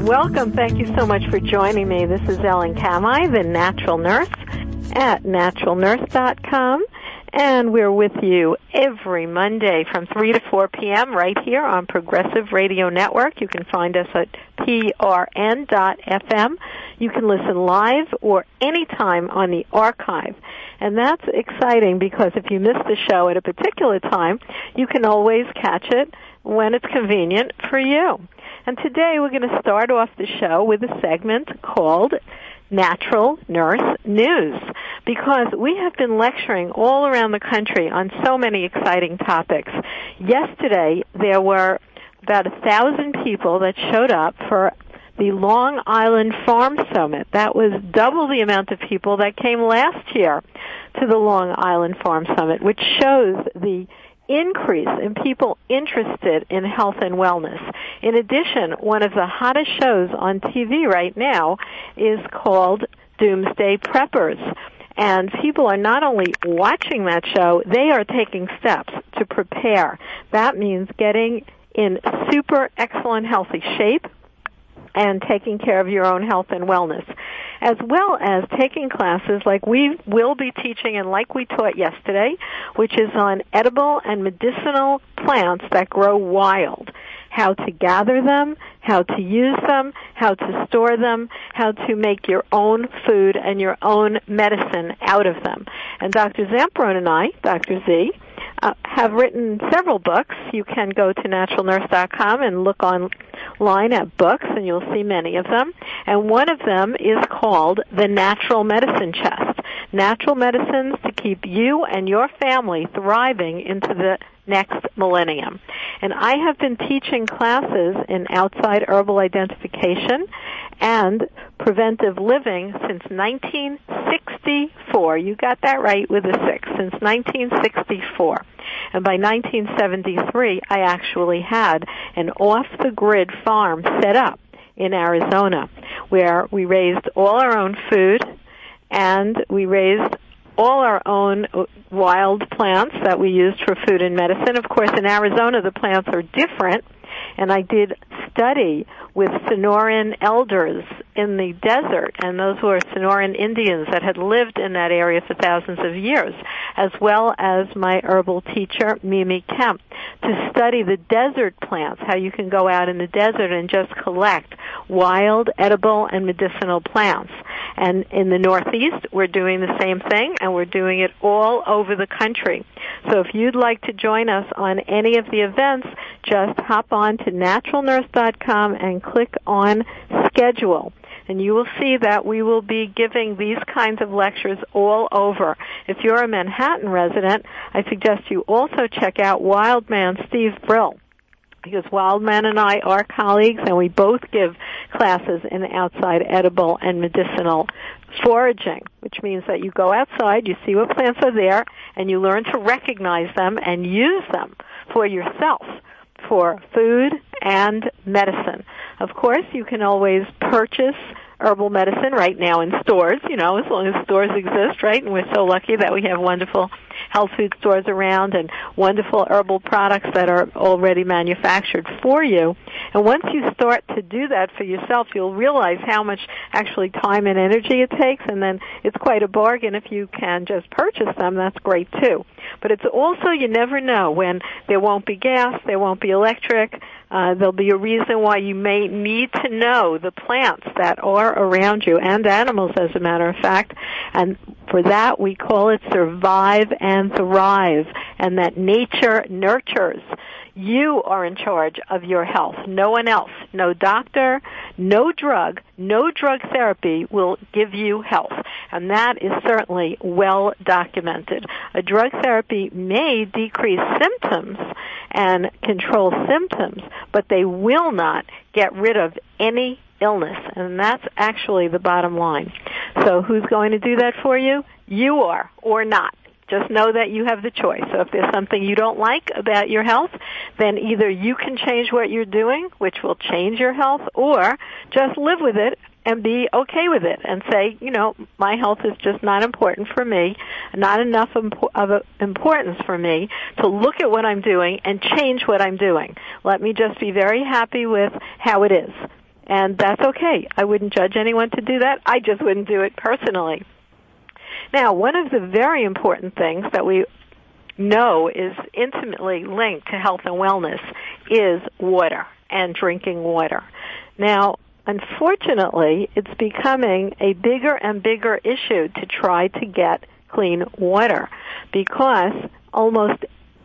Welcome. Thank you so much for joining me. This is Ellen Kamai, the Natural Nurse at naturalnurse.com. And we're with you every Monday from 3 to 4 p.m. right here on Progressive Radio Network. You can find us at prn.fm. You can listen live or anytime on the archive. And that's exciting because if you miss the show at a particular time, you can always catch it when it's convenient for you. And today we're going to start off the show with a segment called Natural Nurse News, because we have been lecturing all around the country on so many exciting topics. Yesterday, there were about 1,000 people that showed up for the Long Island Farm Summit. That was double the amount of people that came last year to the Long Island Farm Summit, which shows the increase in people interested in health and wellness. In addition, one of the hottest shows on TV right now is called Doomsday Preppers. And people are not only watching that show, they are taking steps to prepare. That means getting in super excellent healthy shape and taking care of your own health and wellness, as well as taking classes like we will be teaching and like we taught yesterday, which is on edible and medicinal plants that grow wild. How to gather them, how to use them, how to store them, how to make your own food and your own medicine out of them. And Dr. Zamperon and I, Dr. Z, have written several books. You can go to naturalnurse.com and look online at books, and you'll see many of them. And one of them is called The Natural Medicine Chest. Natural medicines to keep you and your family thriving into the next millennium. And I have been teaching classes in outside herbal identification and preventive living since 1964. You got that right with a 6, since 1964. And by 1973, I actually had an off-the-grid farm set up in Arizona where we raised all our own food and we raised all our own wild plants that we used for food and medicine. Of course, in Arizona, the plants are different, and I did study with Sonoran elders in the desert, and those were Sonoran Indians that had lived in that area for thousands of years, as well as my herbal teacher, Mimi Kemp, to study the desert plants, how you can go out in the desert and just collect wild, edible, and medicinal plants. And in the Northeast, we're doing the same thing, and we're doing it all over the country. So if you'd like to join us on any of the events, just hop on to naturalnurse.com and click on Schedule. And you will see that we will be giving these kinds of lectures all over. If you're a Manhattan resident, I suggest you also check out Wildman Steve Brill, because Wildman and I are colleagues, and we both give classes in outside edible and medicinal foraging, which means that you go outside, you see what plants are there, and you learn to recognize them and use them for yourself, for food and medicine. Of course, you can always purchase herbal medicine right now in stores, as long as stores exist, right? And we're so lucky that we have wonderful health food stores around and wonderful herbal products that are already manufactured for you. And once you start to do that for yourself, you'll realize how much actually time and energy it takes, and then it's quite a bargain if you can just purchase them. That's great too. But it's also, you never know when there won't be gas, there won't be electric. There'll be a reason why you may need to know the plants that are around you, and animals, as a matter of fact. And for that, we call it survive and thrive, and that nature nurtures. You are in charge of your health, no one else. No doctor, no drug therapy will give you health. And that is certainly well documented. A drug therapy may decrease symptoms and control symptoms, but they will not get rid of any illness. And that's actually the bottom line. So who's going to do that for you? You are, or not. Just know that you have the choice. So if there's something you don't like about your health, then either you can change what you're doing, which will change your health, or just live with it and be okay with it and say, my health is just not important for me, not enough of importance for me to look at what I'm doing and change what I'm doing. Let me just be very happy with how it is. And that's okay. I wouldn't judge anyone to do that. I just wouldn't do it personally. Now, one of the very important things that we know is intimately linked to health and wellness is water and drinking water. Now, unfortunately, it's becoming a bigger and bigger issue to try to get clean water because almost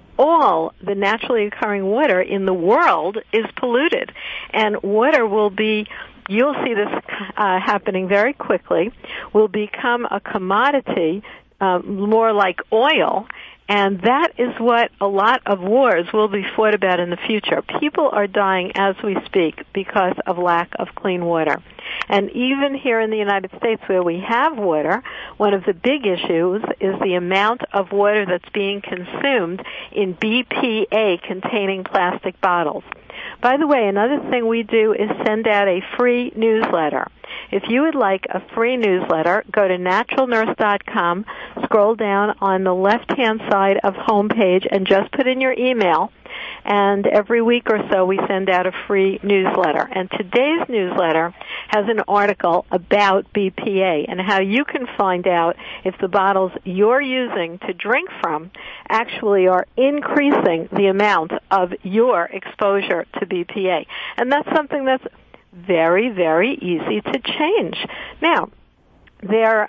all the naturally occurring water in the world is polluted. And water will be, you'll see this happening very quickly, will become a commodity more like oil. And that is what a lot of wars will be fought about in the future. People are dying as we speak because of lack of clean water. And even here in the United States where we have water, one of the big issues is the amount of water that's being consumed in BPA-containing plastic bottles. By the way, another thing we do is send out a free newsletter. If you would like a free newsletter, go to naturalnurse.com, scroll down on the left-hand side of homepage, and just put in your email. And every week or so we send out a free newsletter. And today's newsletter has an article about BPA and how you can find out if the bottles you're using to drink from actually are increasing the amount of your exposure to BPA. And that's something that's very, very easy to change. Now, there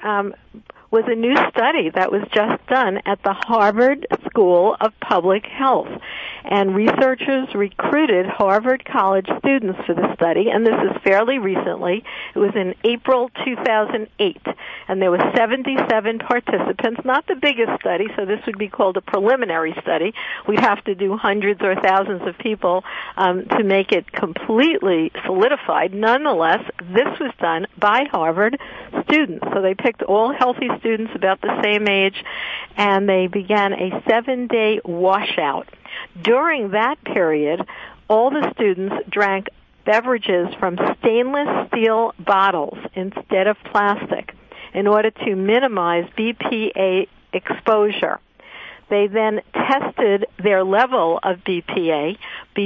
was a new study that was just done at the Harvard School of Public Health. And researchers recruited Harvard College students for the study, and this is fairly recently. It was in April 2008, and there were 77 participants, not the biggest study, so this would be called a preliminary study. We'd have to do hundreds or thousands of people to make it completely solidified. Nonetheless, this was done by Harvard students. So they picked all healthy students about the same age, and they began a 7-day washout. During that period, all the students drank beverages from stainless steel bottles instead of plastic in order to minimize BPA exposure. They then tested their level of BPA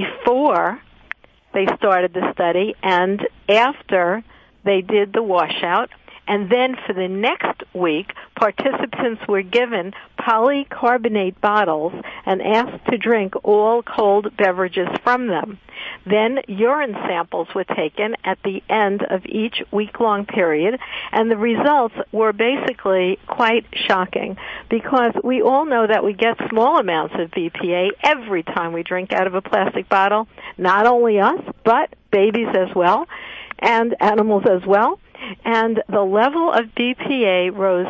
before they started the study and after they did the washout. And then for the next week, participants were given polycarbonate bottles and asked to drink all cold beverages from them. Then urine samples were taken at the end of each week-long period, and the results were basically quite shocking because we all know that we get small amounts of BPA every time we drink out of a plastic bottle, not only us, but babies as well, and animals as well. And the level of BPA rose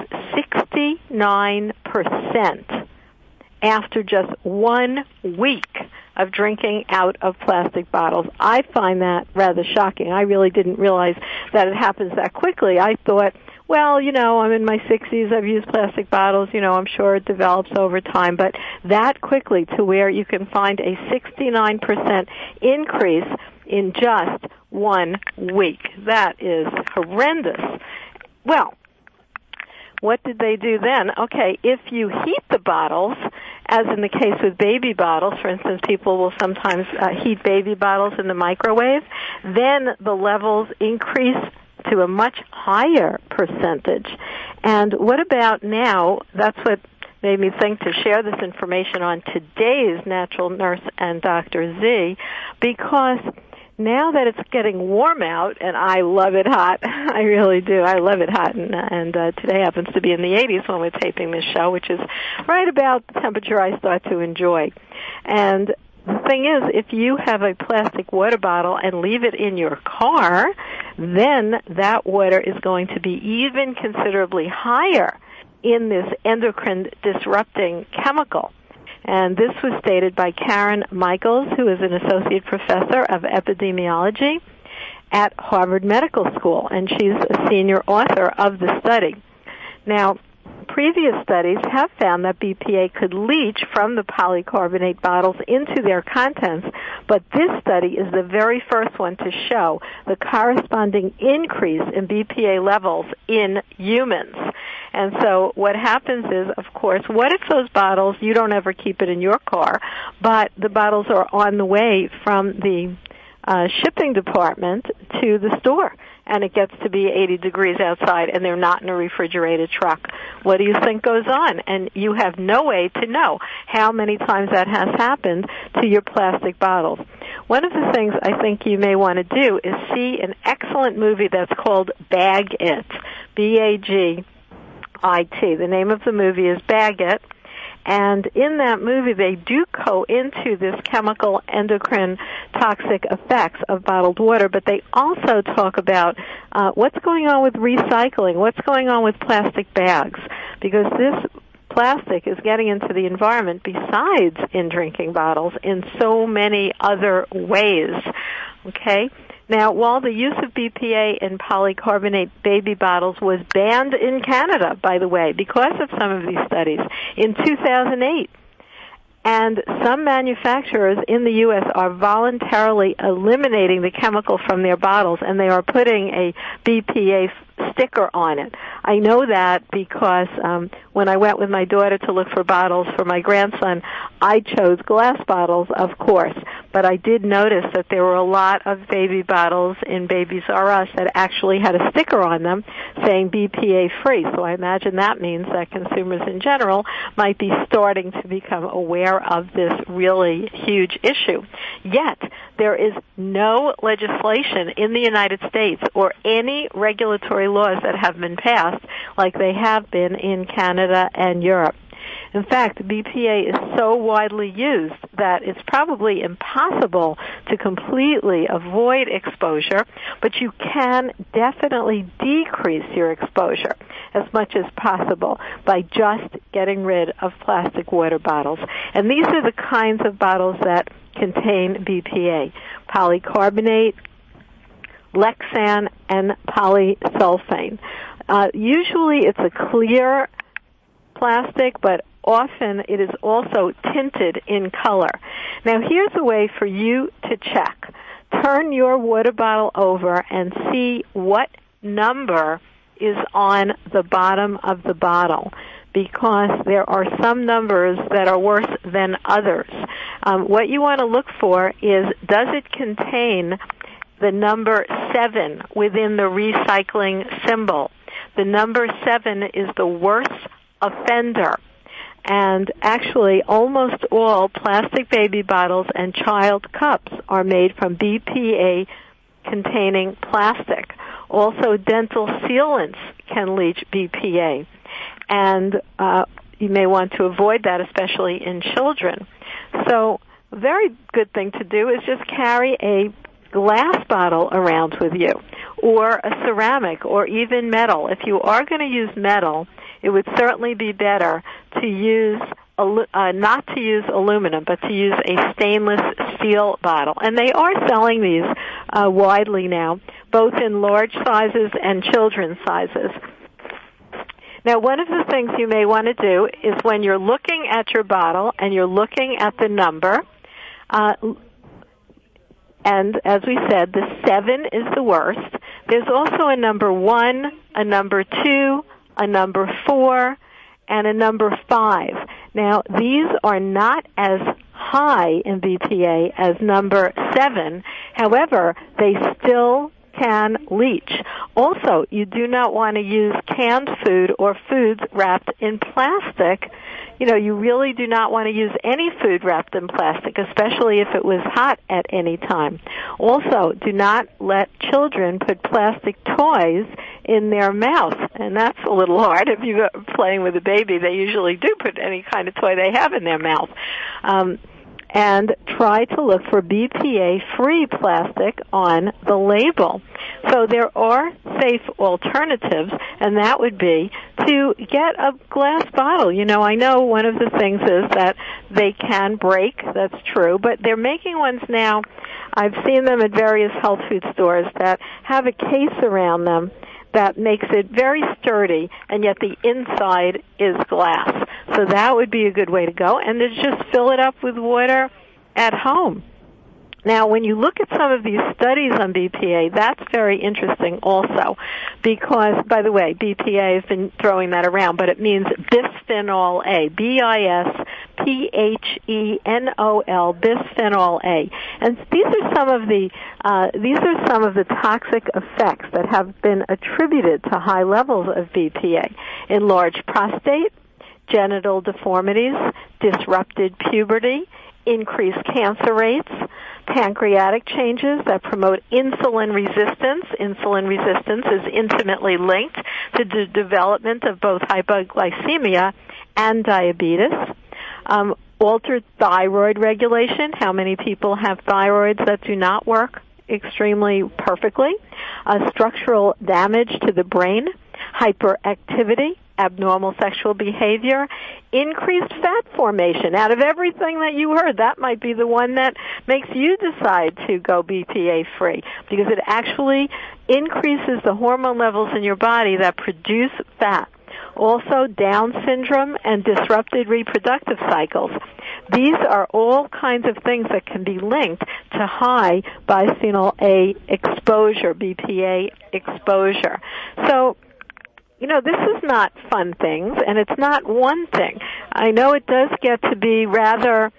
69% after just 1 week of drinking out of plastic bottles. I find that rather shocking. I really didn't realize that it happens that quickly. I thought, well, I'm in my 60s, I've used plastic bottles, I'm sure it develops over time, but that quickly to where you can find a 69% increase in just 1 week. That is horrendous. Well, what did they do then? Okay, if you heat the bottles, as in the case with baby bottles, for instance, people will sometimes heat baby bottles in the microwave, then the levels increase to a much higher percentage. And what about now? That's what made me think to share this information on today's Natural Nurse and Dr. Z, because now that it's getting warm out, and I love it hot, I really do, I love it hot, and today happens to be in the 80s when we're taping this show, which is right about the temperature I start to enjoy. And the thing is, if you have a plastic water bottle and leave it in your car, then that water is going to be even considerably higher in this endocrine disrupting chemical. And this was stated by Karen Michaels, who is an associate professor of epidemiology at Harvard Medical School, and she's a senior author of the study. Now, previous studies have found that BPA could leach from the polycarbonate bottles into their contents, but this study is the very first one to show the corresponding increase in BPA levels in humans. And so what happens is, of course, what if those bottles, you don't ever keep it in your car, but the bottles are on the way from the shipping department to the store, and it gets to be 80 degrees outside, and they're not in a refrigerated truck. What do you think goes on? And you have no way to know how many times that has happened to your plastic bottles. One of the things I think you may want to do is see an excellent movie that's called Bag It, Bagit. The name of the movie is Bag It. And in that movie, they do go into this chemical endocrine toxic effects of bottled water, but they also talk about what's going on with recycling, what's going on with plastic bags, because this plastic is getting into the environment besides in drinking bottles in so many other ways. Okay? Now, while the use of BPA in polycarbonate baby bottles was banned in Canada, by the way, because of some of these studies, in 2008, and some manufacturers in the U.S. are voluntarily eliminating the chemical from their bottles, and they are putting a BPA sticker on it. I know that because when I went with my daughter to look for bottles for my grandson, I chose glass bottles, of course, but I did notice that there were a lot of baby bottles in Babies R Us that actually had a sticker on them saying BPA free. So I imagine that means that consumers in general might be starting to become aware of this really huge issue. Yet, there is no legislation in the United States or any regulatory laws that have been passed like they have been in Canada and Europe. In fact, BPA is so widely used that it's probably impossible to completely avoid exposure, but you can definitely decrease your exposure as much as possible by just getting rid of plastic water bottles. And these are the kinds of bottles that contain BPA: polycarbonate, Lexan, and polysulfane. Usually it's a clear plastic, but often it is also tinted in color. Now here's a way for you to check. Turn your water bottle over and see what number is on the bottom of the bottle, because there are some numbers that are worse than others. What you want to look for is, does it contain the number 7 within the recycling symbol? The number 7 is the worst offender. And actually, almost all plastic baby bottles and child cups are made from BPA-containing plastic. Also, dental sealants can leach BPA. And you may want to avoid that, especially in children. So a very good thing to do is just carry a glass bottle around with you, or a ceramic, or even metal. If you are going to use metal, it would certainly be better to use not to use aluminum, but to use a stainless steel bottle. And they are selling these widely now, both in large sizes and children's sizes. Now, one of the things you may want to do is, when you're looking at your bottle and you're looking at the number, and as we said, the 7 is the worst. There's also a number 1, a number 2, a number 4, and a number 5. Now, these are not as high in BPA as number 7. However, they still can leach. Also, you do not want to use canned food or foods wrapped in plastic. You really do not want to use any food wrapped in plastic, especially if it was hot at any time. Also, do not let children put plastic toys in their mouth, and that's a little hard. If you're playing with a baby, they usually do put any kind of toy they have in their mouth. And try to look for BPA-free plastic on the label. So there are safe alternatives, and that would be to get a glass bottle. I know one of the things is that they can break, that's true, but they're making ones now. I've seen them at various health food stores that have a case around them that makes it very sturdy, and yet the inside is glass. So that would be a good way to go, and to just fill it up with water at home. Now, when you look at some of these studies on BPA, that's very interesting also, because, by the way, BPA has been throwing that around, but it means bisphenol A, Phenol, bisphenol A. And these are some of the toxic effects that have been attributed to high levels of BPA: enlarged prostate, genital deformities, disrupted puberty, increased cancer rates, pancreatic changes that promote insulin resistance. Insulin resistance is intimately linked to the development of both hypoglycemia and diabetes. Altered thyroid regulation. How many people have thyroids that do not work extremely perfectly? Structural damage to the brain, hyperactivity, abnormal sexual behavior, increased fat formation. Out of everything that you heard, that might be the one that makes you decide to go BPA-free, because it actually increases the hormone levels in your body that produce fat. Also, Down syndrome and disrupted reproductive cycles. These are all kinds of things that can be linked to high bisphenol A exposure, BPA exposure. So, this is not fun things, and it's not one thing. I know it does get to be rather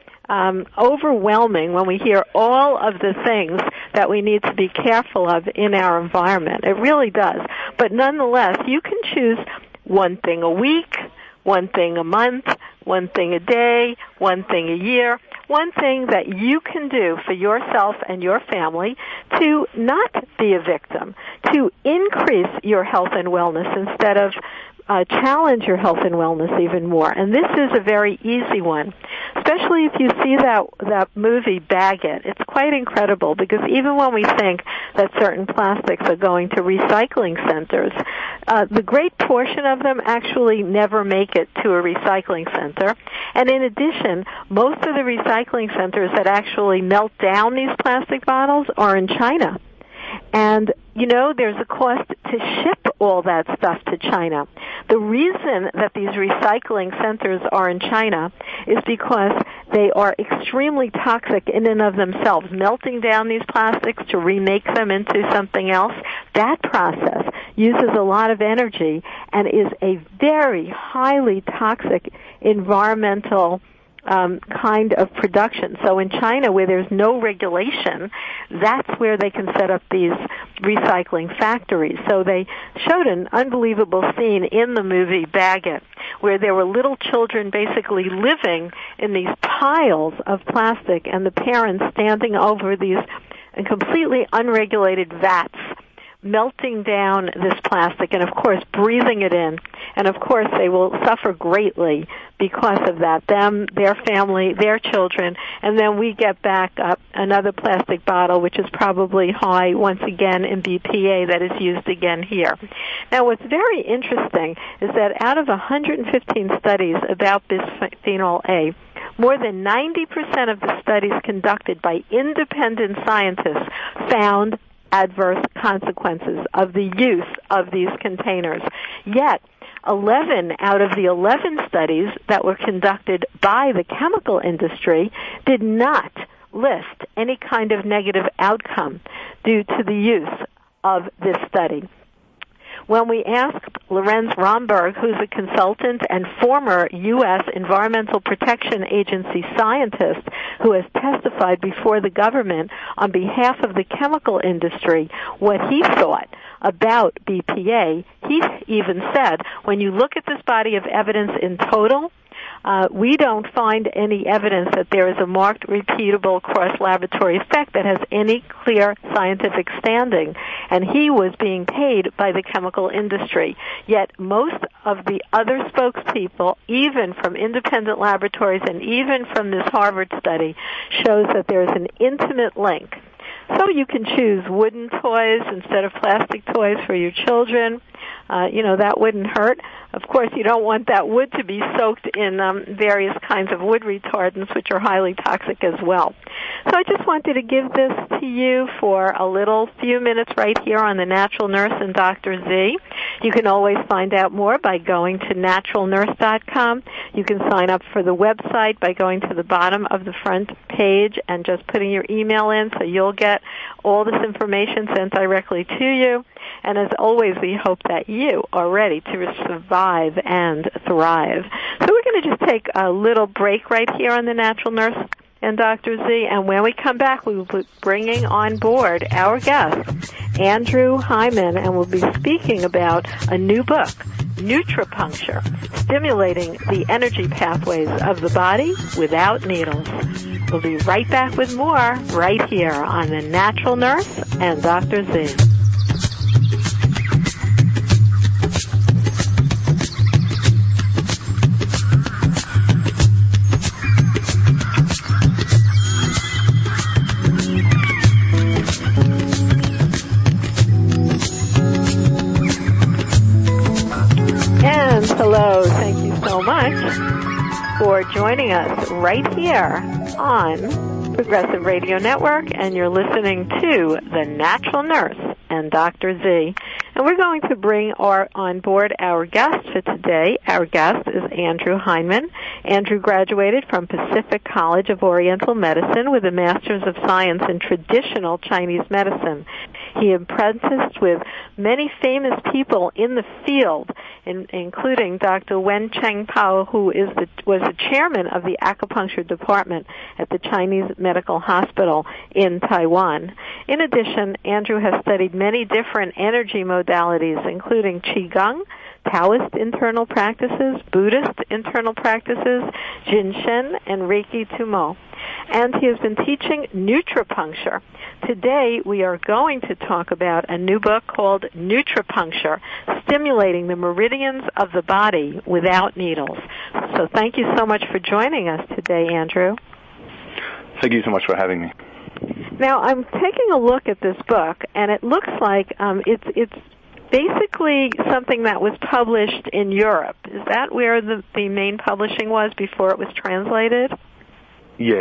overwhelming when we hear all of the things that we need to be careful of in our environment. It really does. But nonetheless, you can choose one thing a week, one thing a month, one thing a day, one thing a year, one thing that you can do for yourself and your family to not be a victim, to increase your health and wellness instead of challenge your health and wellness even more. And this is a very easy one, especially if you see that movie Bag It. It's quite incredible, because even when we think that certain plastics are going to recycling centers, the great portion of them actually never make it to a recycling center. And in addition, most of the recycling centers that actually melt down these plastic bottles are in China. And, there's a cost to ship all that stuff to China. The reason that these recycling centers are in China is because they are extremely toxic in and of themselves. Melting down these plastics to remake them into something else, that process uses a lot of energy and is a very highly toxic environmental kind of production. So in China, where there's no regulation, that's where they can set up these recycling factories. So they showed an unbelievable scene in the movie Bag It, where there were little children basically living in these piles of plastic, and the parents standing over these completely unregulated vats, melting down this plastic and, of course, breathing it in. And, of course, they will suffer greatly because of that, them, their family, their children, and then we get back up another plastic bottle, which is probably high, once again, in BPA that is used again here. Now, what's very interesting is that out of 115 studies about bisphenol A, more than 90% of the studies conducted by independent scientists found adverse consequences of the use of these containers. Yet, 11 out of the 11 studies that were conducted by the chemical industry did not list any kind of negative outcome due to the use of this study. When we asked Lorenz Romberg, who's a consultant and former U.S. Environmental Protection Agency scientist who has testified before the government on behalf of the chemical industry, what he thought about BPA, he even said, when you look at this body of evidence in total, we don't find any evidence that there is a marked, repeatable cross-laboratory effect that has any clear scientific standing. And he was being paid by the chemical industry. Yet most of the other spokespeople, even from independent laboratories and even from this Harvard study, shows that there is an intimate link. So you can choose wooden toys instead of plastic toys for your children. That wouldn't hurt. Of course, you don't want that wood to be soaked in various kinds of wood retardants, which are highly toxic as well. So I just wanted to give this to you for a few minutes right here on The Natural Nurse and Dr. Z. You can always find out more by going to naturalnurse.com. You can sign up for the website by going to the bottom of the front page and just putting your email in, so you'll get all this information sent directly to you. And as always, we hope that you are ready to survive and thrive. So we're going to just take a little break right here on The Natural Nurse and Dr. Z, and when we come back, we will be bringing on board our guest, Andrew Hyman, and we'll be speaking about a new book, Nutripuncture, Stimulating the Energy Pathways of the Body Without Needles. We'll be right back with more right here on The Natural Nurse and Dr. Z. Hello, thank you so much for joining us right here on Progressive Radio Network, and you're listening to The Natural Nurse and Dr. Z. And we're going to bring on board our guest for today. Our guest is Andrew Hyman. Andrew graduated from Pacific College of Oriental Medicine with a Master's of Science in Traditional Chinese Medicine. He apprenticed with many famous people in the field, including Dr. Wen Cheng-Pao, who was the chairman of the acupuncture department at the Chinese Medical Hospital in Taiwan. In addition, Andrew has studied many different energy modalities, including Qigong, Taoist internal practices, Buddhist internal practices, Jinshen, and Reiki Tummo. And he has been teaching Nutripuncture. Today, we are going to talk about a new book called Nutripuncture, Stimulating the Meridians of the Body Without Needles. So thank you so much for joining us today, Andrew. Thank you so much for having me. Now, I'm taking a look at this book, and it looks like it's basically something that was published in Europe. Is that where the main publishing was before it was translated? Yes.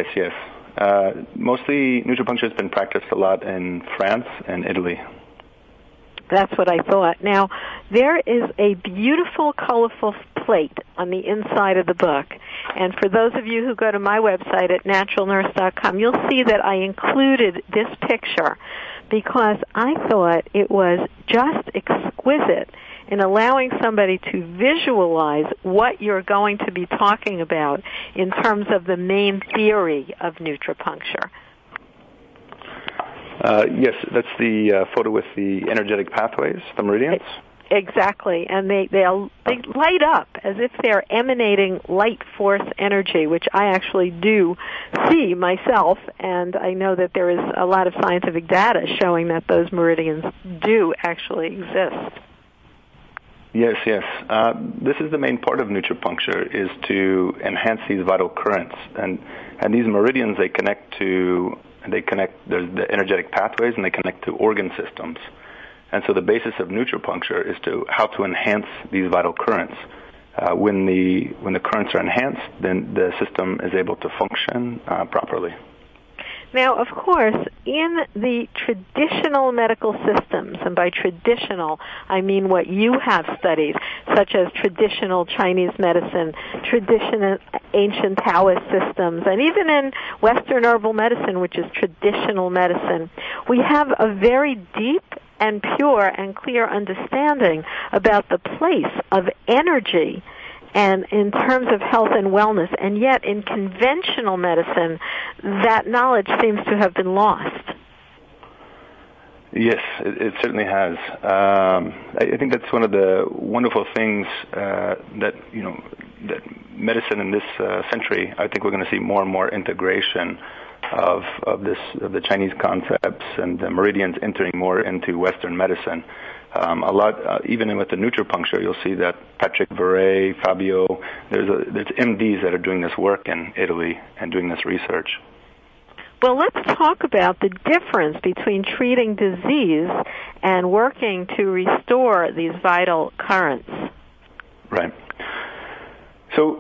Mostly Nutripuncture has been practiced a lot in France and Italy. That's what I thought. Now, there is a beautiful, colorful plate on the inside of the book. And for those of you who go to my website at naturalnurse.com, you'll see that I included this picture because I thought it was just exquisite in allowing somebody to visualize what you're going to be talking about in terms of the main theory of Nutripuncture. Yes, that's the photo with the energetic pathways, the meridians. Exactly, and they light up as if they're emanating light force energy, which I actually do see myself, and I know that there is a lot of scientific data showing that those meridians do actually exist. Yes. This is the main part of Nutripuncture, is to enhance these vital currents, and these meridians they connect. There's the energetic pathways, and they connect to organ systems. And so the basis of Nutripuncture is how to enhance these vital currents. When the currents are enhanced, then the system is able to function properly. Now, of course, in the traditional medical systems, and by traditional, I mean what you have studied, such as traditional Chinese medicine, traditional ancient Taoist systems, and even in Western herbal medicine, which is traditional medicine, we have a very deep and pure and clear understanding about the place of energy and in terms of health and wellness, and yet in conventional medicine, that knowledge seems to have been lost. Yes, it certainly has. I think that's one of the wonderful things that medicine in this century. I think we're going to see more and more integration of the Chinese concepts and the meridians entering more into Western medicine. A lot, even with the Nutripuncture, you'll see that Patrick Verret, Fabio, there's MDs that are doing this work in Italy and doing this research. Well, let's talk about the difference between treating disease and working to restore these vital currents. Right. So,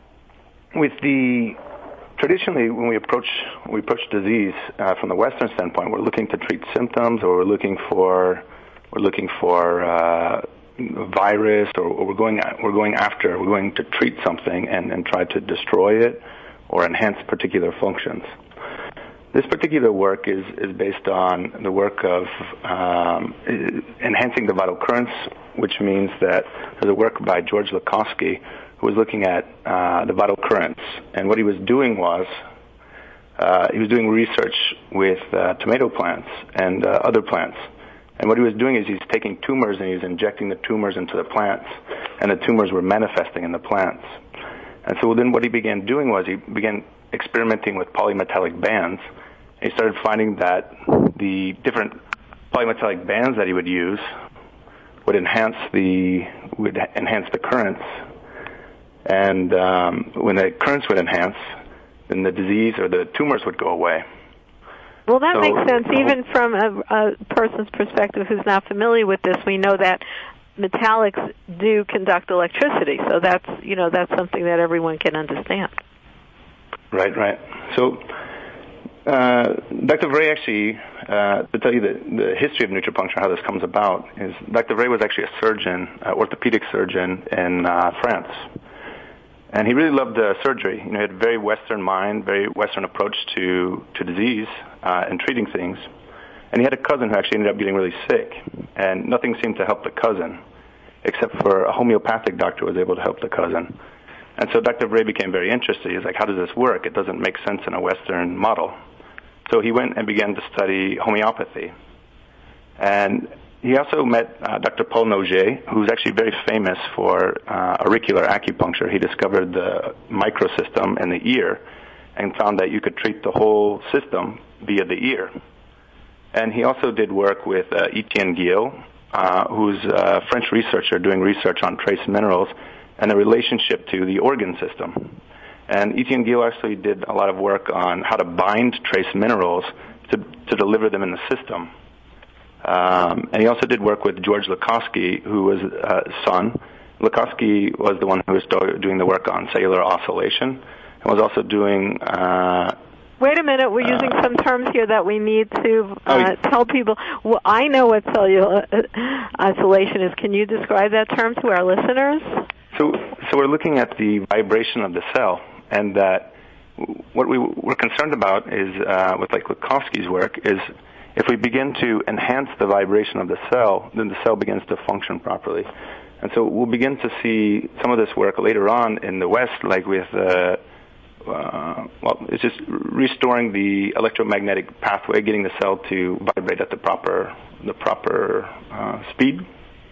traditionally, when we approach disease from the Western standpoint, we're looking to treat symptoms, or we're looking for virus, or we're going to treat something and try to destroy it or enhance particular functions. This particular work is based on the work of enhancing the vital currents, which means that there's a work by George Lakhovsky who was looking at the vital currents. And what he was doing was he was doing research with tomato plants and other plants. And what he was doing is he's taking tumors and he's injecting the tumors into the plants, and the tumors were manifesting in the plants. And so then what he began doing was he began experimenting with polymetallic bands. He started finding that the different polymetallic bands that he would use would enhance the currents. And when the currents would enhance, then the disease or the tumors would go away. Well, that makes sense. Even from a person's perspective who's not familiar with this, we know that metallics do conduct electricity. So that's something that everyone can understand. Right. So Dr. Vray actually, to tell you the history of nutripuncture, how this comes about, is Dr. Vray was actually a surgeon, orthopedic surgeon in France. And he really loved surgery. He had a very Western mind, very Western approach to disease and treating things. And he had a cousin who actually ended up getting really sick, and nothing seemed to help the cousin, except for a homeopathic doctor was able to help the cousin. And so Dr. Vray became very interested. He's like, how does this work? It doesn't make sense in a Western model. So he went and began to study homeopathy. And he also met Dr. Paul Noget, who's actually very famous for auricular acupuncture. He discovered the microsystem in the ear and found that you could treat the whole system via the ear. And he also did work with Etienne Guillaud, who's a French researcher doing research on trace minerals and the relationship to the organ system. And Etienne Guillaud actually did a lot of work on how to bind trace minerals to deliver them in the system. And he also did work with George Lakhovsky, who was son. Lakhovsky was the one who was doing the work on cellular oscillation, and was also doing... Wait a minute, we're using some terms here that we need to tell people. Well, I know what cellular oscillation is. Can you describe that term to our listeners? So we're looking at the vibration of the cell, and that what we're concerned about is, with like Lakhovsky's work, is if we begin to enhance the vibration of the cell, then the cell begins to function properly. And so we'll begin to see some of this work later on in the West, like with, it's just restoring the electromagnetic pathway, getting the cell to vibrate at the proper speed.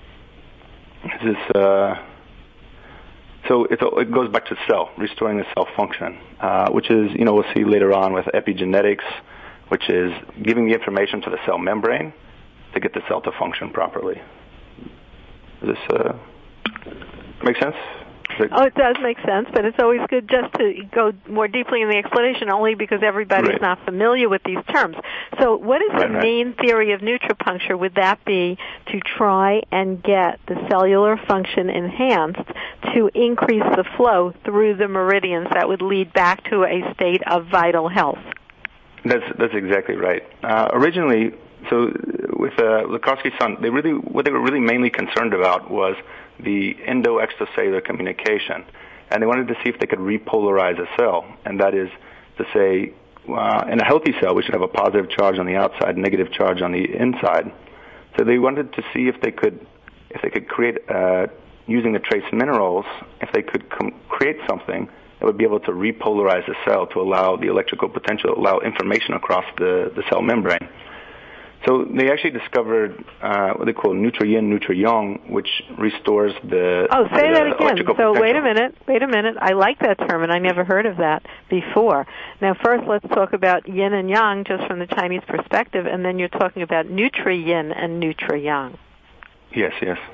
So it goes back to cell, restoring the cell function, which is, we'll see later on with epigenetics, which is giving the information to the cell membrane to get the cell to function properly. Does this make sense? It does make sense, but it's always good just to go more deeply in the explanation, only because everybody's not familiar with these terms. So what is the main theory of nutripuncture? Would that be to try and get the cellular function enhanced to increase the flow through the meridians that would lead back to a state of vital health? That's exactly right. Originally, so with Lakhovsky's son, what they were really mainly concerned about was the endo-extracellular communication, and they wanted to see if they could repolarize a cell, and that is to say, in a healthy cell, we should have a positive charge on the outside, negative charge on the inside. So they wanted to see if they could create, using the trace minerals, if they could create something that would be able to repolarize the cell to allow the electrical potential, allow information across the cell membrane. So they actually discovered what they call Nutri-Yin, Nutri-Yang, which restores the say that again. Electrical so potential. Wait a minute. I like that term, and I never heard of that before. Now, first, let's talk about Yin and Yang, just from the Chinese perspective, and then you're talking about Nutri-Yin and Nutri-Yang. Yes.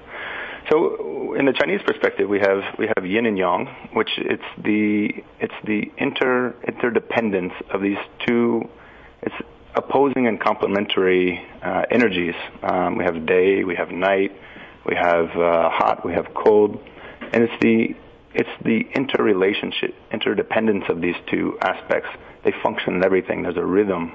So, in the Chinese perspective, we have Yin and Yang, which it's the interdependence of these two. It's opposing and complementary energies. We have day, we have night, we have hot, we have cold, and it's the interrelationship, interdependence of these two aspects. They function in everything. There's a rhythm.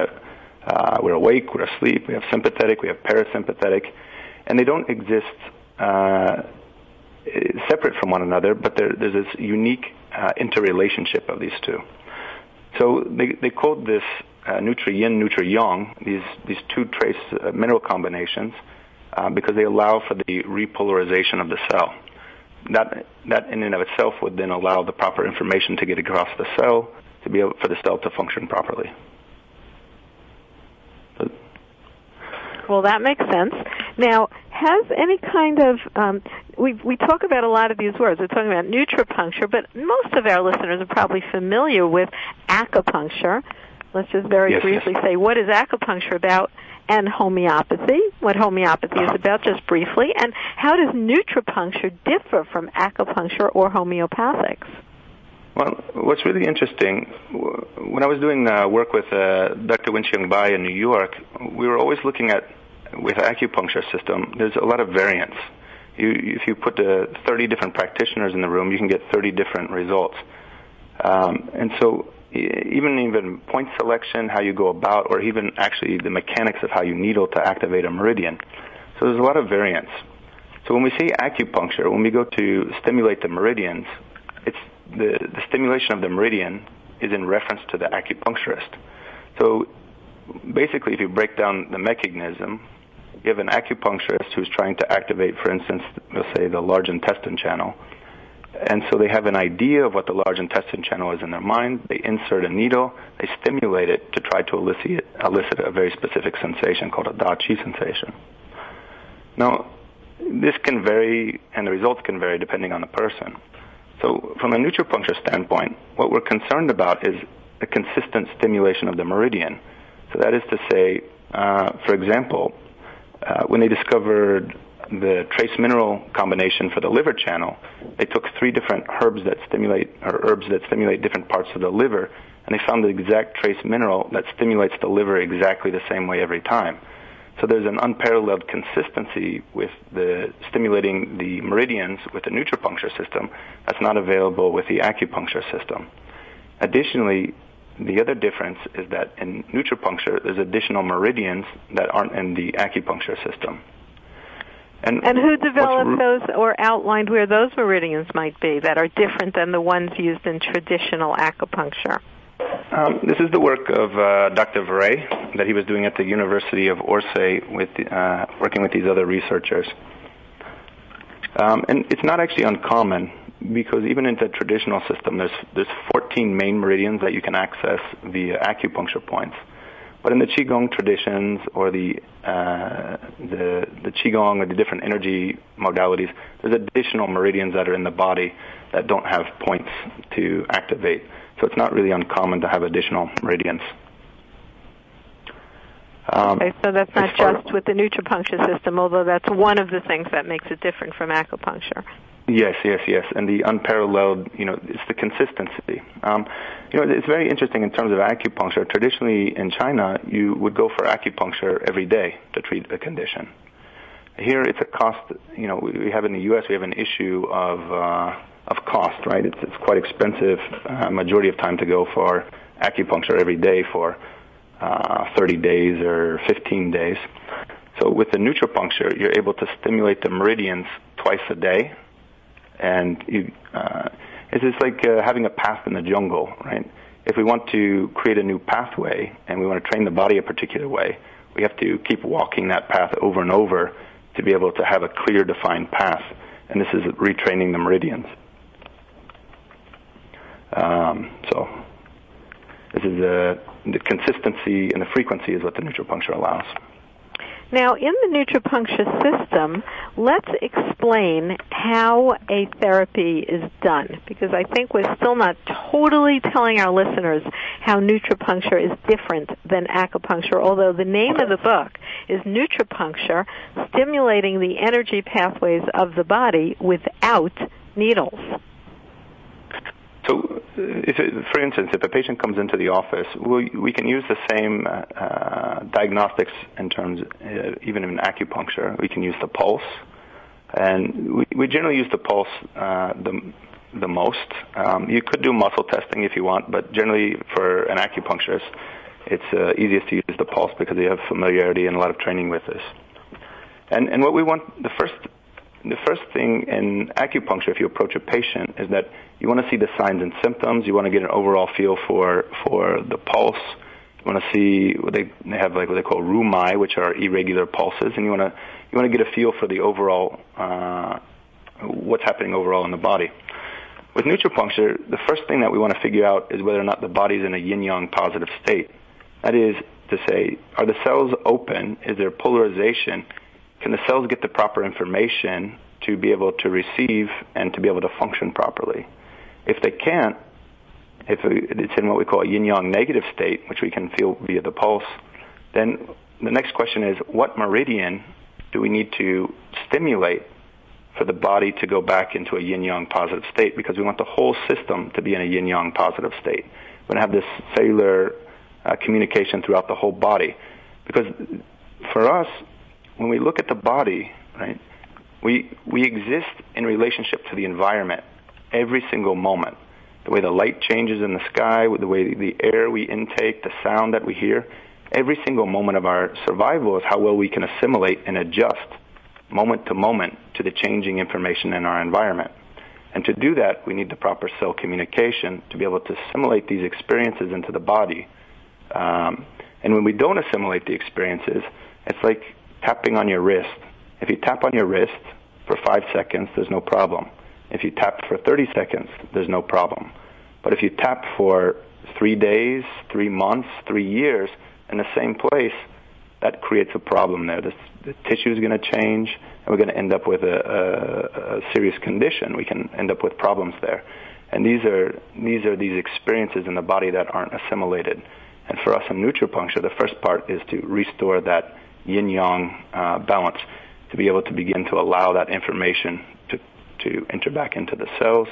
We're awake, we're asleep. We have sympathetic, we have parasympathetic, and they don't exist separate from one another, but there's this unique interrelationship of these two. So they called this Nutri-Yin, Nutri-Yang, these two trace mineral combinations, because they allow for the repolarization of the cell. That in and of itself would then allow the proper information to get across the cell to be able for the cell to function properly. Well, that makes sense. Now, has any kind of we talk about a lot of these words. We're talking about nutripuncture, but most of our listeners are probably familiar with acupuncture. Let's just very briefly say, what is acupuncture about, and homeopathy, what homeopathy is about, just briefly, and how does nutripuncture differ from acupuncture or homeopathics? Well, what's really interesting, when I was doing work with Dr. Wenxiang Bai in New York, we were always looking at, with acupuncture system, there's a lot of variance. If you put 30 different practitioners in the room, you can get 30 different results. And so even point selection, how you go about, or even actually the mechanics of how you needle to activate a meridian. So there's a lot of variance. So when we say acupuncture, when we go to stimulate the meridians, it's the stimulation of the meridian is in reference to the acupuncturist. So basically, if you break down the mechanism, you have an acupuncturist who's trying to activate, for instance, let's say the large intestine channel. And so they have an idea of what the large intestine channel is in their mind. They insert a needle, they stimulate it to try to elicit a very specific sensation called a Da Qi sensation. Now, this can vary, and the results can vary depending on the person. So from a nutripuncture standpoint, what we're concerned about is a consistent stimulation of the meridian. So that is to say, for example, when they discovered the trace mineral combination for the liver channel, they took 3 different herbs that stimulate different parts of the liver, and they found the exact trace mineral that stimulates the liver exactly the same way every time. So there's an unparalleled consistency with the stimulating the meridians with the nutripuncture system that's not available with the acupuncture system. Additionally, the other difference is that in nutripuncture, there's additional meridians that aren't in the acupuncture system. And who developed those or outlined where those meridians might be that are different than the ones used in traditional acupuncture? This is the work of Dr. Verey that he was doing at the University of Orsay with working with these other researchers. And it's not actually uncommon because even in the traditional system, there's 14 main meridians that you can access via acupuncture points. But in the Qigong traditions or the Qigong or the different energy modalities, there's additional meridians that are in the body that don't have points to activate. So it's not really uncommon to have additional meridians. Okay, so that's not just with the nutripuncture system, although that's one of the things that makes it different from acupuncture. Yes. And the unparalleled, it's the consistency. It's very interesting in terms of acupuncture. Traditionally in China, you would go for acupuncture every day to treat a condition. Here it's a cost, we have in the U.S., we have an issue of cost, right? It's quite expensive majority of time to go for acupuncture every day for 30 days or 15 days. So with the nutripuncture, you're able to stimulate the meridians twice a day. And it's just like having a path in the jungle, right? If we want to create a new pathway and we want to train the body a particular way, we have to keep walking that path over and over to be able to have a clear, defined path. And this is retraining the meridians. So this is the consistency and the frequency is what the nutripuncture allows. Now, in the nutripuncture system, let's explain how a therapy is done, because I think we're still not totally telling our listeners how nutripuncture is different than acupuncture, although the name of the book is Nutripuncture, Stimulating the Energy Pathways of the Body Without Needles. So, for instance, if a patient comes into the office, we can use the same diagnostics in terms, even in acupuncture. We can use the pulse, and we generally use the pulse the most. You could do muscle testing if you want, but generally for an acupuncturist, it's easiest to use the pulse because they have familiarity and a lot of training with this. And what we want, the first the first thing in acupuncture, if you approach a patient, is that you want to see the signs and symptoms. You want to get an overall feel for the pulse. You want to see they have like what they call rumi, which are irregular pulses, and you want to get a feel for the overall what's happening overall in the body. With nutripuncture, the first thing that we want to figure out is whether or not the body is in a yin-yang positive state. That is to say, are the cells open? Is there polarization? Can the cells get the proper information to be able to receive and to be able to function properly? If they can't, if it's in what we call a yin-yang negative state, which we can feel via the pulse, then the next question is, what meridian do we need to stimulate for the body to go back into a yin-yang positive state? Because we want the whole system to be in a yin-yang positive state. We're going to have this cellular communication throughout the whole body. Because for us, when we look at the body, right, we exist in relationship to the environment every single moment. The way the light changes in the sky, the way the air we intake, the sound that we hear, every single moment of our survival is how well we can assimilate and adjust moment to moment to the changing information in our environment. And to do that, we need the proper cell communication to be able to assimilate these experiences into the body. And when we don't assimilate the experiences, it's like tapping on your wrist. If you tap on your wrist for 5 seconds, there's no problem. If you tap for 30 seconds, there's no problem. But if you tap for 3 days, 3 months, 3 years in the same place, that creates a problem there. The tissue is going to change, and we're going to end up with a serious condition. We can end up with problems there. And these are these experiences in the body that aren't assimilated. And for us in nutripuncture, the first part is to restore that yin-yang balance, to be able to begin to allow that information to enter back into the cells.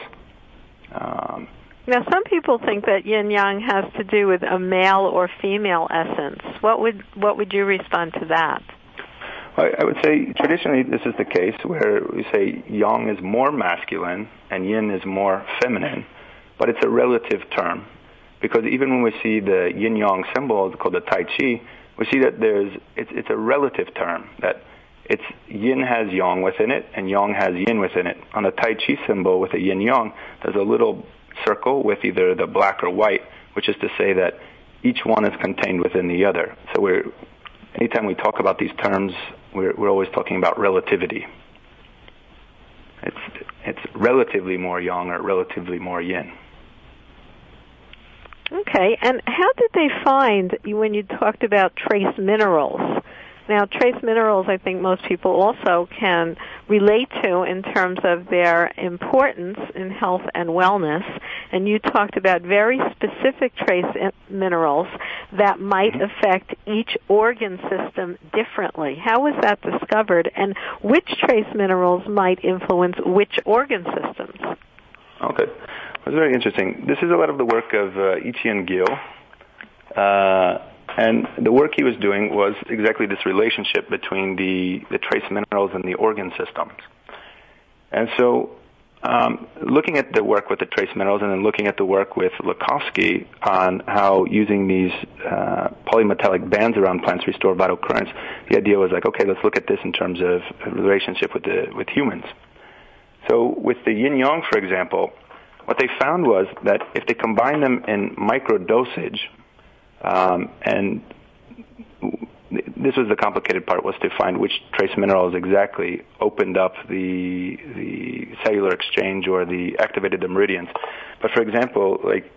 Now, some people think that yin-yang has to do with a male or female essence. What would you respond to that? I would say traditionally this is the case where we say yang is more masculine and yin is more feminine, but it's a relative term. Because even when we see the yin-yang symbol called the Tai Chi, we see that it's a relative term, that it's yin has yang within it and yang has yin within it. On the Tai Chi symbol with a yin-yang, there's a little circle with either the black or white, which is to say that each one is contained within the other. So anytime we talk about these terms, we're always talking about relativity. It's relatively more yang or relatively more yin. Okay, and how did they find, when you talked about trace minerals? Now, trace minerals, I think most people also can relate to in terms of their importance in health and wellness. And you talked about very specific trace minerals that might affect each organ system differently. How was that discovered, and which trace minerals might influence which organ systems? Okay. It was very interesting. This is a lot of the work of Etienne Gill. And the work he was doing was exactly this relationship between the trace minerals and the organ systems. And so looking at the work with the trace minerals and then looking at the work with Lukowski on how using these polymetallic bands around plants restore vital currents, the idea was like, okay, let's look at this in terms of relationship with humans. So with the yin-yang, for example, what they found was that if they combine them in micro dosage, and this was the complicated part, was to find which trace minerals exactly opened up the cellular exchange or activated the meridians. But for example,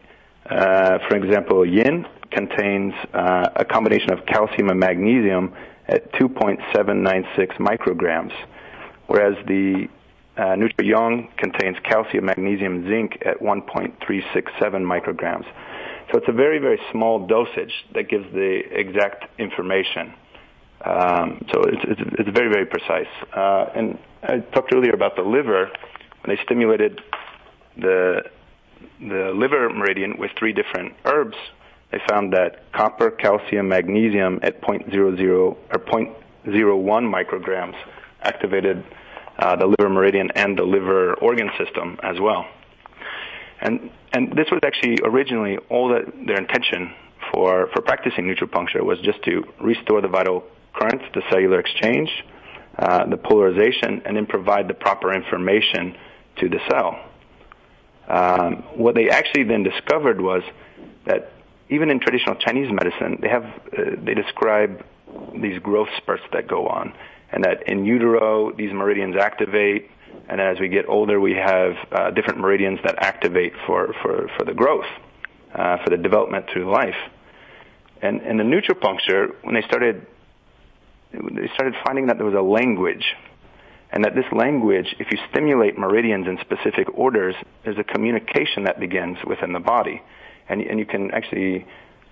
yin contains a combination of calcium and magnesium at 2.796 micrograms, whereas the Nutri-Yang contains calcium, magnesium, zinc at 1.367 micrograms. So it's a very, very small dosage that gives the exact information. So it's very, very precise. And I talked earlier about the liver. When they stimulated the liver meridian with 3 different herbs, they found that copper, calcium, magnesium at 0.00 or 0.01 micrograms activated the liver meridian and the liver organ system as well. And this was actually originally all that their intention for practicing nutripuncture was just to restore the vital currents, the cellular exchange, the polarization, and then provide the proper information to the cell. What they actually then discovered was that even in traditional Chinese medicine, they describe these growth spurts that go on, and that in utero these meridians activate, and as we get older we have different meridians that activate for the growth, for the development through life. And in the nutripuncture, when they started finding that there was a language, and that this language, if you stimulate meridians in specific orders, there's a communication that begins within the body. And you can actually,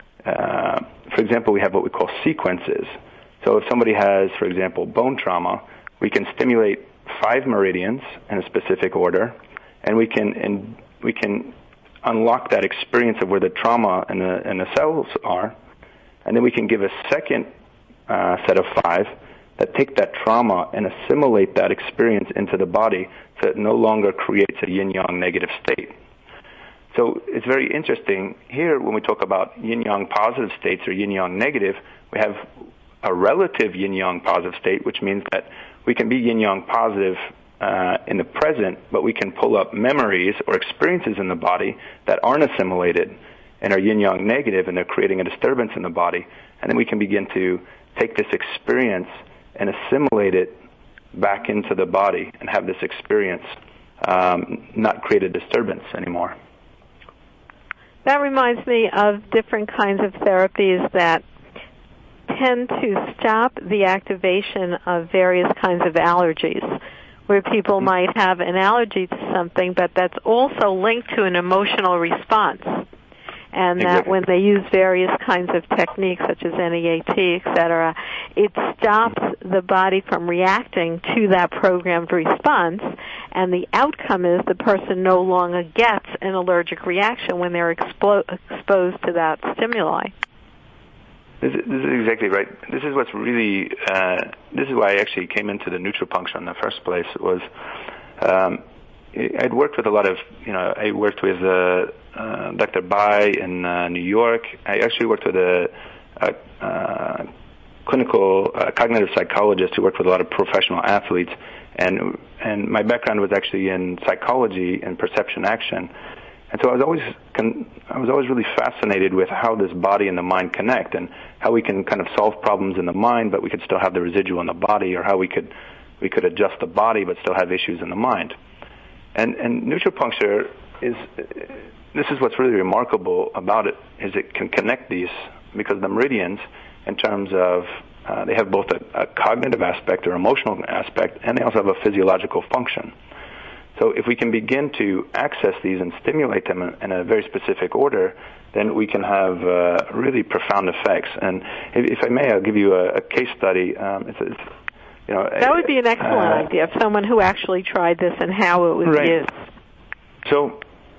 for example, we have what we call sequences. So if somebody has, for example, bone trauma, we can stimulate 5 meridians in a specific order, and we can unlock that experience of where the trauma and the cells are, and then we can give a second set of 5 that take that trauma and assimilate that experience into the body so it no longer creates a yin-yang negative state. So it's very interesting here when we talk about yin-yang positive states or yin-yang negative, we have a relative yin-yang positive state, which means that we can be yin-yang positive in the present, but we can pull up memories or experiences in the body that aren't assimilated and are yin-yang negative, and they're creating a disturbance in the body. And then we can begin to take this experience and assimilate it back into the body and have this experience not create a disturbance anymore. That reminds me of different kinds of therapies that tend to stop the activation of various kinds of allergies, where people might have an allergy to something, but that's also linked to an emotional response. And that when they use various kinds of techniques, such as NEAT, etc., it stops the body from reacting to that programmed response, and the outcome is the person no longer gets an allergic reaction when they're exposed to that stimuli. This is exactly right. This is what's really, this is why I actually came into the nutripuncture in the first place, was I'd worked with a lot of, I worked with Dr. Bai in New York. I actually worked with a clinical cognitive psychologist who worked with a lot of professional athletes, and my background was actually in psychology and perception action. And so I was always really fascinated with how this body and the mind connect, and how we can kind of solve problems in the mind, but we could still have the residual in the body, or how we could adjust the body but still have issues in the mind. And nutripuncture this is what's really remarkable about it, is it can connect these, because the meridians, in terms of, they have both a cognitive aspect or emotional aspect, and they also have a physiological function. So if we can begin to access these and stimulate them in a very specific order, then we can have really profound effects. And if I may, I'll give you a case study. That would be an excellent idea of someone who actually tried this and how it was used. So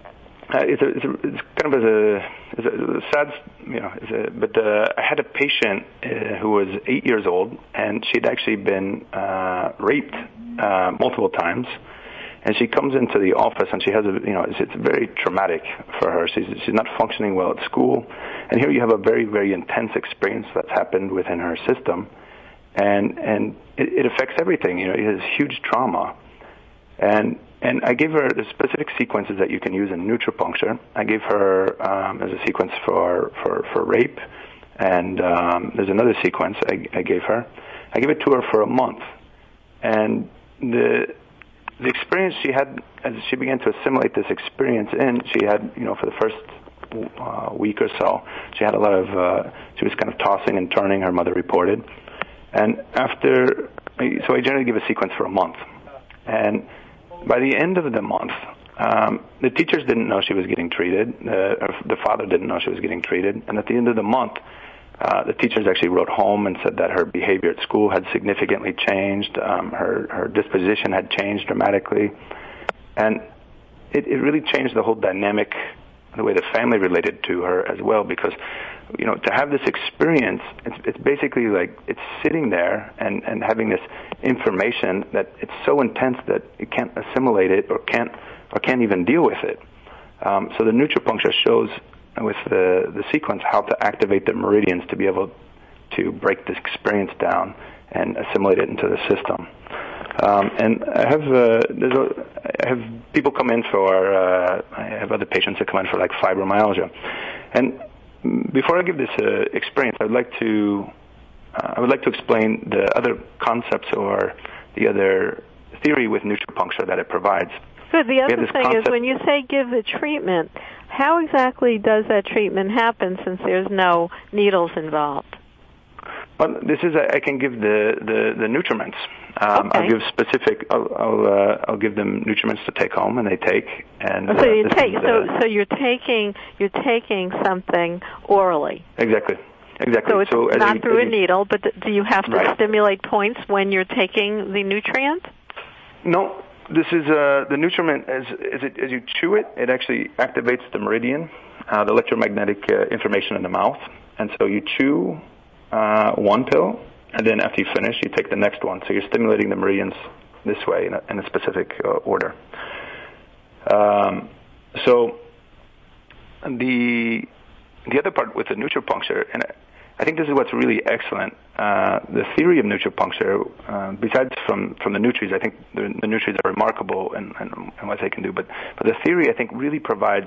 it's kind of a sad, but I had a patient who was 8 years old, and she'd actually been raped multiple times. And she comes into the office, and she has it's very traumatic for her. She's not functioning well at school, and here you have a very, very intense experience that's happened within her system, and it affects everything. It is huge trauma, and I gave her the specific sequences that you can use in nutripuncture. I gave her as a sequence for rape, and there's another sequence I gave her. I gave it to her for a month, and the experience she had, as she began to assimilate this experience she had, for the first week or so, she had a lot of, she was kind of tossing and turning, her mother reported. And so I generally give a sequence for a month. And by the end of the month, the teachers didn't know she was getting treated, the father didn't know she was getting treated, and at the end of the month, the teachers actually wrote home and said that her behavior at school had significantly changed, her disposition had changed dramatically, and it really changed the whole dynamic, the way the family related to her as well, because to have this experience, it's basically like it's sitting there and having this information that it's so intense that you can't assimilate it or can't even deal with it. So the nutripuncture shows with the sequence how to activate the meridians to be able to break this experience down and assimilate it into the system. And I have people come in for I have other patients that come in for like fibromyalgia, and before I give this experience, I would like to explain the other concepts or the other theory with nutripuncture that it provides. Good. The other thing is, when you say give the treatment, how exactly does that treatment happen since there's no needles involved? Well, this is I can give the nutriments. Okay. I'll give specific. I'll give them nutriments to take home, and they take. And so you take. So you're taking something orally. Exactly. So it's not through a needle, but do you have to stimulate points when you're taking the nutrient? No. This is the nutriment. As you chew it, it actually activates the meridian, the electromagnetic information in the mouth, and so you chew one pill, and then after you finish, you take the next one. So you're stimulating the meridians this way in a specific order. So the other part with the nutripuncture, and I think this is what's really excellent. The theory of nutripuncture, besides from the Nutries, I think the Nutries are remarkable and what they can do. But the theory, I think, really provides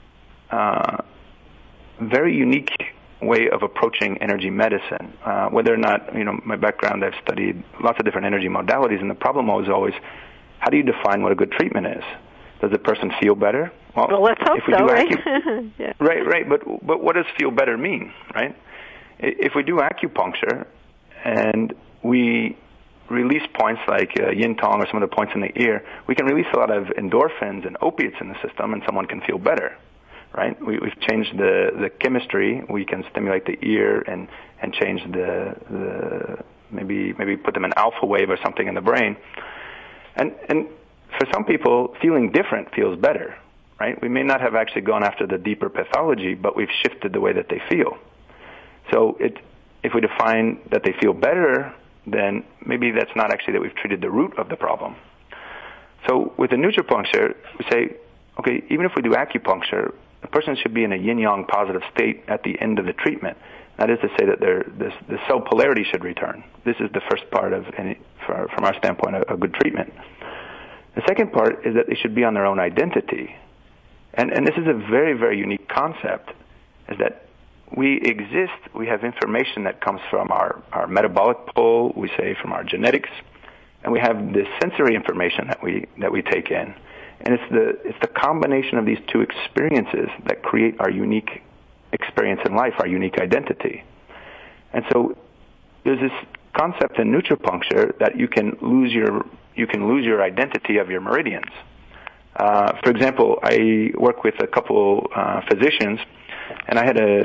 very unique way of approaching energy medicine. Whether or not, my background, I've studied lots of different energy modalities, and the problem was always, how do you define what a good treatment is? Does the person feel better? Well, let's hope so, right? Yeah. Right. But what does feel better mean, right? If we do acupuncture and we release points like yin tong or some of the points in the ear, we can release a lot of endorphins and opiates in the system, and someone can feel better, right? We've changed the chemistry. We can stimulate the ear and change the maybe put them in alpha wave or something in the brain, and for some people, feeling different feels better, right? We may not have actually gone after the deeper pathology, but we've shifted the way that they feel. So if we define that they feel better, then maybe that's not actually that we've treated the root of the problem. So with the nutripuncture, we say, okay, even if we do acupuncture, the person should be in a yin-yang positive state at the end of the treatment. That is to say that the cell polarity should return. This is the first part of, from our standpoint, a good treatment. The second part is that they should be on their own identity. And this is a very, very unique concept, is that we exist, we have information that comes from our metabolic pool, we say from our genetics, and we have this sensory information that we take in. And it's the combination of these two experiences that create our unique experience in life, our unique identity. And so there's this concept in nutripuncture that you can lose your identity of your meridians. For example, I work with a couple physicians, and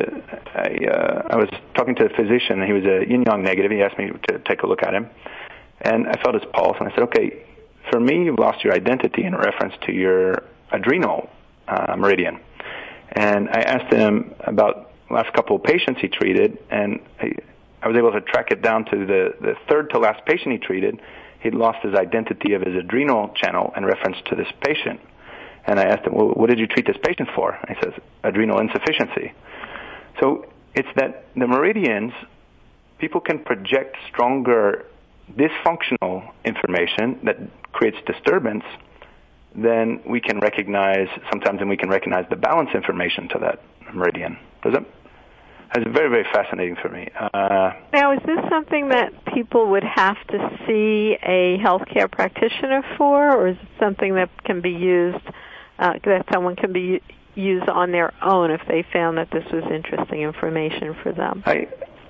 I was talking to a physician, and he was a yin-yang negative. He asked me to take a look at him, and I felt his pulse, and I said, okay, for me, you've lost your identity in reference to your adrenal meridian. And I asked him about the last couple of patients he treated, and I was able to track it down to the third to last patient he treated. He'd lost his identity of his adrenal channel in reference to this patient. And I asked him, well, what did you treat this patient for? And he says, adrenal insufficiency. So it's that the meridians, people can project stronger dysfunctional information that creates disturbance than we can recognize sometimes, and we can recognize the balance information to that meridian. It's very, very fascinating for me. Now, is this something that people would have to see a healthcare practitioner for, or is it something that can be used, that someone can use on their own if they found that this was interesting information for them? I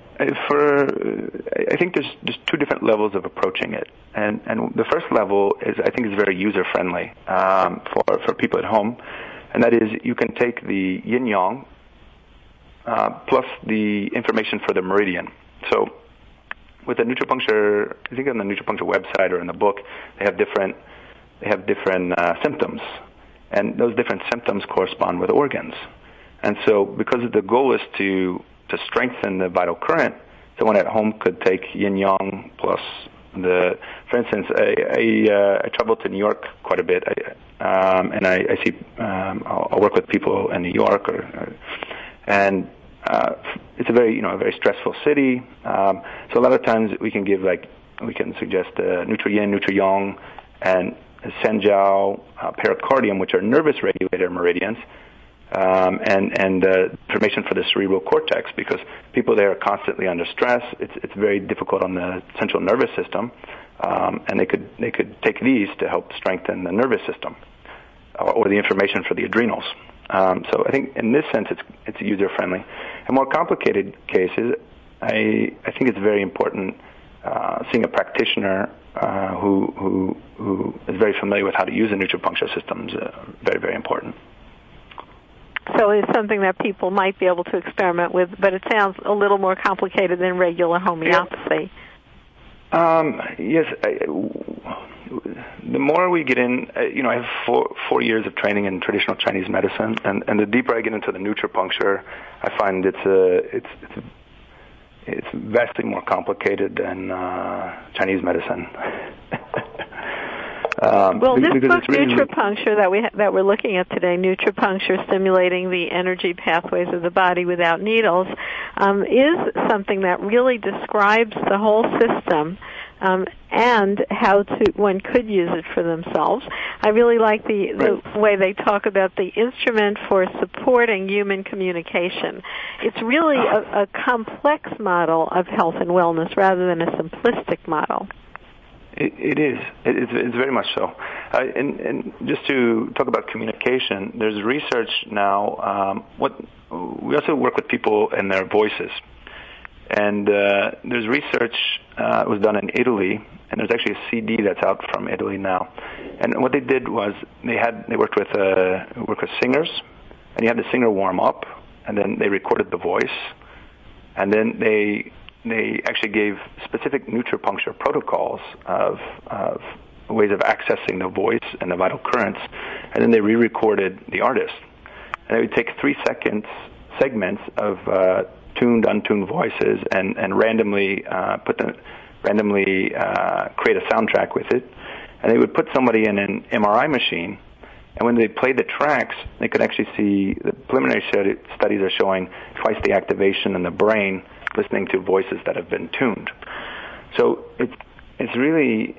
think there's two different levels of approaching it, and the first level I think is very user friendly for people at home, and that is you can take the yin yang plus the information for the meridian. So with the nutripuncture, I think on the nutripuncture website or in the book, they have different symptoms, and those different symptoms correspond with organs. And so because the goal is to strengthen the vital current, someone at home could take yin yang plus for instance, I travel to New York quite a bit, and I see I'll work with people in New York, and it's a very stressful city. So a lot of times we can suggest Nutrien, Nutri-Yang, and Senjiao, pericardium, which are nervous regulator meridians, and information for the cerebral cortex, because people there are constantly under stress. It's very difficult on the central nervous system, and they could take these to help strengthen the nervous system, or the information for the adrenals. So I think in this sense it's user friendly. In more complicated cases, I think it's very important seeing a practitioner who is very familiar with how to use the nutripuncture system is very, very important. So it's something that people might be able to experiment with, but it sounds a little more complicated than regular homeopathy. Yes. The more we get in, I have 4 years of training in traditional Chinese medicine, and the deeper I get into the nutripuncture, I find it's vastly more complicated than Chinese medicine. Well, this book, Nutripuncture, that we're looking at today, Nutripuncture, Stimulating the Energy Pathways of the Body Without Needles, is something that really describes the whole system and how one could use it for themselves. I really like the way they talk about the instrument for supporting human communication. It's really a complex model of health and wellness rather than a simplistic model. It is. It's very much so. And just to talk about communication, there's research now. We also work with people and their voices. And there's research was done in Italy, and there's actually a CD that's out from Italy now. And what they did was they worked with singers, and you had the singer warm up, and then they recorded the voice, and then they actually gave specific nutripuncture protocols of ways of accessing the voice and the vital currents, and then they re-recorded the artist. And they would take 3-second segments of tuned, untuned voices and randomly create a soundtrack with it. And they would put somebody in an MRI machine, and when they played the tracks, they could actually see the preliminary studies are showing twice the activation in the brain listening to voices that have been tuned. So it's really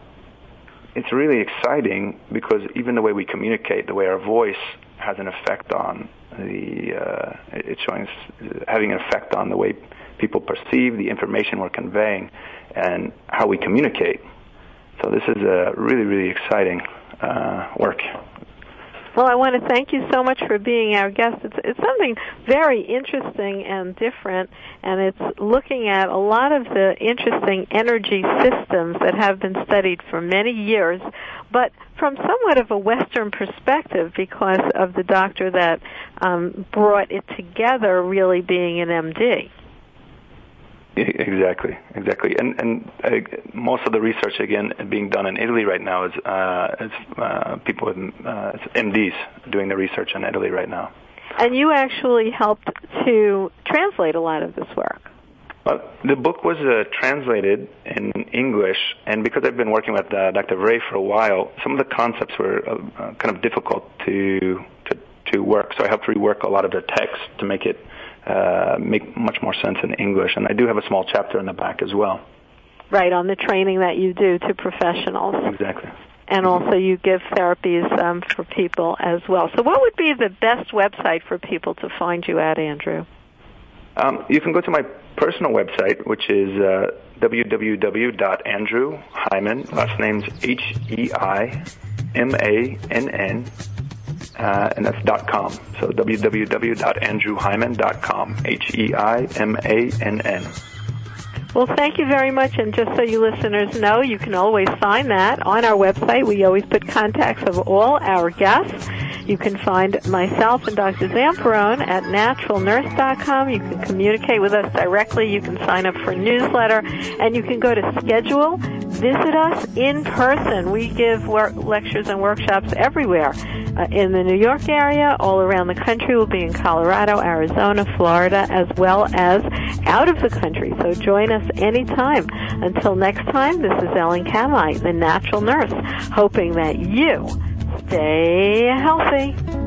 exciting, because even the way we communicate, the way our voice has an effect on it's showing having an effect on the way people perceive the information we're conveying and how we communicate. So this is a really, really exciting work. Well, I want to thank you so much for being our guest. It's something very interesting and different, and it's looking at a lot of the interesting energy systems that have been studied for many years, but from somewhat of a Western perspective, because of the doctor that brought it together really being an MD. Exactly. And most of the research, again, being done in Italy right now is people with MDs doing the research in Italy right now. And you actually helped to translate a lot of this work. Well, the book was translated in English, and because I've been working with Dr. Ray for a while, some of the concepts were kind of difficult to work, so I helped rework a lot of the text to make it make much more sense in English. And I do have a small chapter in the back as well. Right, on the training that you do to professionals. Exactly. And also you give therapies for people as well. So what would be the best website for people to find you at, Andrew? You can go to my personal website, which is www.andrewhyman, last name's Heimann, and that's .com. So www.andrewhyman.com, Heimann. Well, thank you very much, and just so you listeners know, you can always find that on our website. We always put contacts of all our guests. You can find myself and Dr. Zamperone at naturalnurse.com. You can communicate with us directly. You can sign up for a newsletter, and you can go to schedule. Visit us in person. We give lectures and workshops everywhere. In the New York area, all around the country. We'll be in Colorado, Arizona, Florida, as well as out of the country. So join us anytime. Until next time, this is Ellen Kamai, the Natural Nurse, hoping that you stay healthy.